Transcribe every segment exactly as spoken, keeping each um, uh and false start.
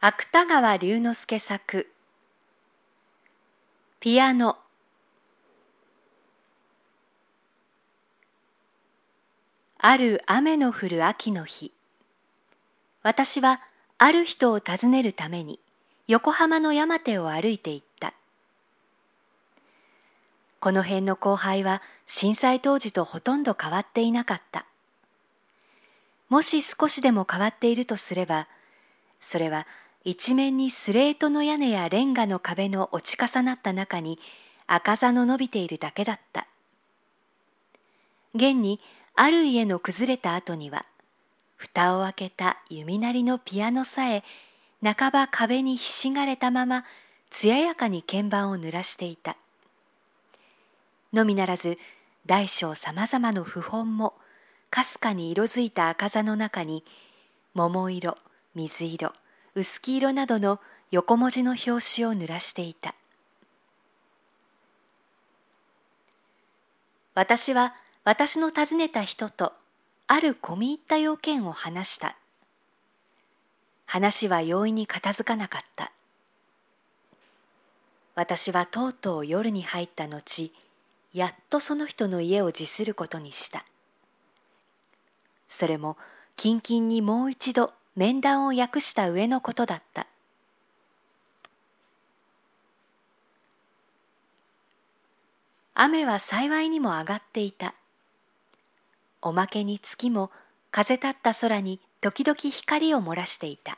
芥川龍之介作ピアノ。ある雨の降る秋の日、私はある人を訪ねるために横浜の山手を歩いて行った。この辺の荒廃は震災当時とほとんど変わっていなかった。もし少しでも変わっているとすれば、それは一面にスレートの屋根やレンガの壁の落ち重なった中に赤座の伸びているだけだった。現にある家の崩れた後には、蓋を開けた弓なりのピアノさえ半ば壁にひしがれたまま艶やかに鍵盤を濡らしていた。のみならず大小さまざまの譜本もかすかに色づいた赤座の中に桃色、水色、薄黄色などの横文字の表紙を濡らしていた。私は私の訪ねた人とある込み入った用件を話した。話は容易に片付かなかった。私はとうとう夜に入った後、やっとその人の家を辞することにした。それも近々にもう一度面談を訳した上のことだった。雨は幸いにも上がっていた。おまけに月も風立った空に時々光を漏らしていた。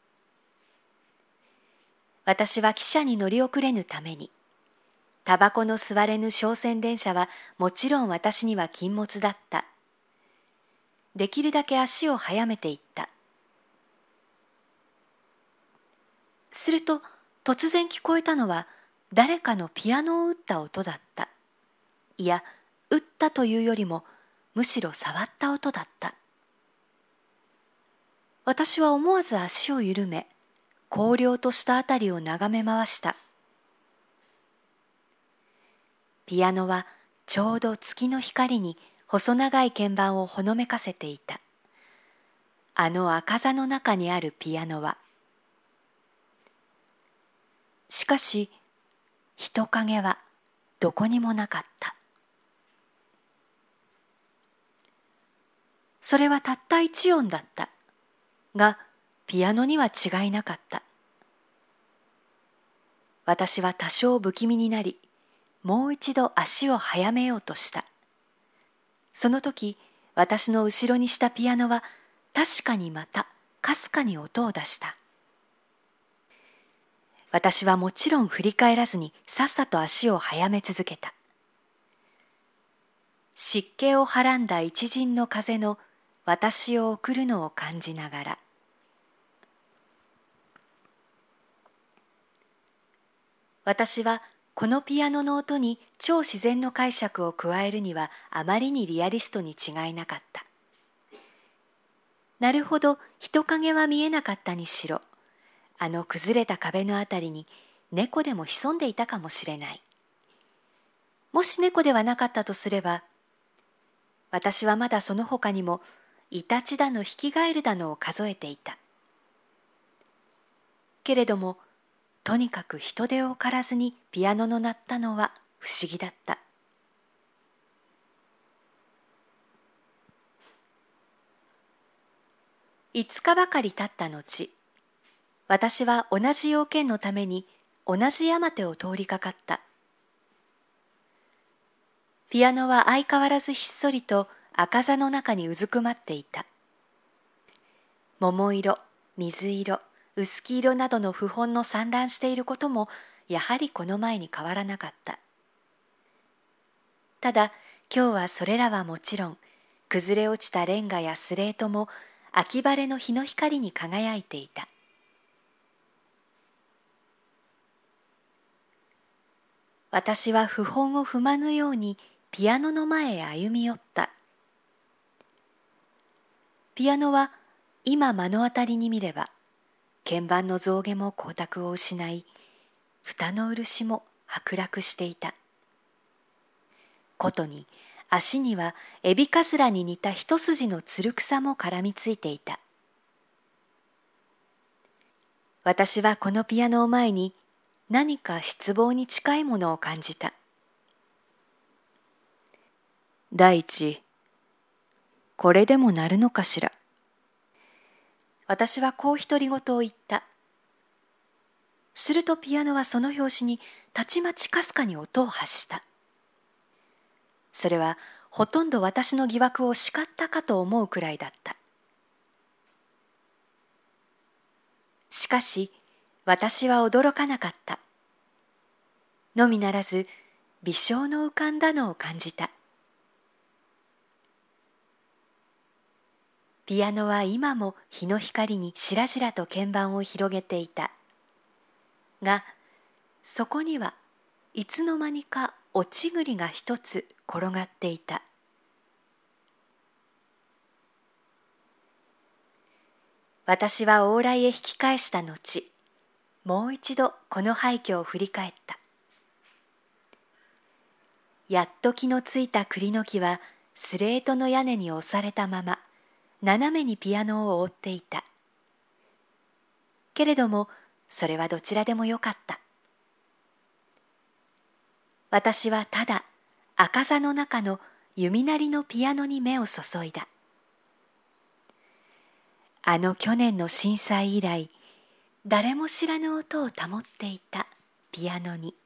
私は汽車に乗り遅れぬために、タバコの吸われぬ商船電車はもちろん私には禁物だった。できるだけ足を速めていった。すると突然聞こえたのは誰かのピアノを打った音だった。いや、打ったというよりもむしろ触った音だった。私は思わず足を緩め、荒涼としたあたりを眺め回した。ピアノはちょうど月の光に細長い鍵盤をほのめかせていた。あの赤座の中にあるピアノは。しかし、人影はどこにもなかった。それはたった一音だった。が、ピアノには違いなかった。私は多少不気味になり、もう一度足を速めようとした。その時、私の後ろにしたピアノは確かにまたかすかに音を出した。私はもちろん振り返らずにさっさと足を速め続けた。湿気をはらんだ一陣の風の私を送るのを感じながら、私はこのピアノの音に超自然の解釈を加えるにはあまりにリアリストに違いなかった。なるほど人影は見えなかったにしろ、あの崩れた壁のあたりに猫でも潜んでいたかもしれない。もし猫ではなかったとすれば、私はまだその他にもイタチだのヒキガエルだのを数えていた。けれども、とにかく人手を借らずにピアノの鳴ったのは不思議だった。五日ばかり経った後、私は同じ用件のために同じ山手を通りかかった。ピアノは相変わらずひっそりと赤座の中にうずくまっていた。桃色、水色、薄黄色などの譜本の散乱していることもやはりこの前に変わらなかった。ただ今日はそれらはもちろん崩れ落ちたレンガやスレートも秋晴れの日の光に輝いていた。私は譜本を踏まぬようにピアノの前へ歩み寄った。ピアノは今目の当たりに見れば鍵盤の象牙も光沢を失い、蓋の漆も剥落していた。ことに足にはエビかずらに似た一筋のつる草も絡みついていた。 私はこのピアノを前に何か失望に近いものを感じた。第一、これでも鳴るのかしら。私はこう独り言を言った。するとピアノはその拍子にたちまちかすかに音を発した。それはほとんど私の疑惑を叱ったかと思うくらいだった。しかし私は驚かなかった。のみならず微笑の浮かんだのを感じた。ピアノは今も日の光にしらじらと鍵盤を広げていた。が、そこにはいつの間にか落ち栗が一つ転がっていた。私は往来へ引き返した後、もう一度この廃墟を振り返った。やっと気のついた栗の木はスレートの屋根に押されたまま、斜めにピアノを覆っていた。けれども、それはどちらでもよかった。私はただ赤座の中の弓なりのピアノに目を注いだ。あの去年の震災以来、誰も知らぬ音を保っていたピアノに。